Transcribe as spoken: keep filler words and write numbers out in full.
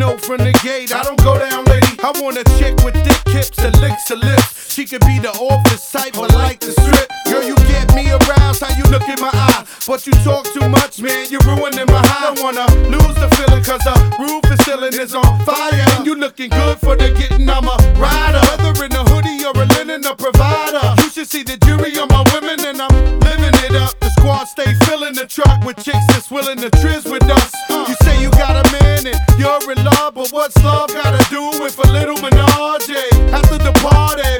know from the gate I don't go down, lady. I want a chick with thick hips that licks her lips. She could be the office type but like the strip. Girl, you get me aroused, how you look in my eye. But you talk too much, man, you're ruining my high. I don't wanna lose the feeling cause the roof is ceiling is on fire. And you looking good for the getting, I'm a rider. Whether in a hoodie or a linen, a provider. You should see the jury on my women and I'm living it up. The squad stay filling the truck with chicks that's willing to trizz with us. You say you got a man and you're in love, but what's love gotta do with a little menage? After the party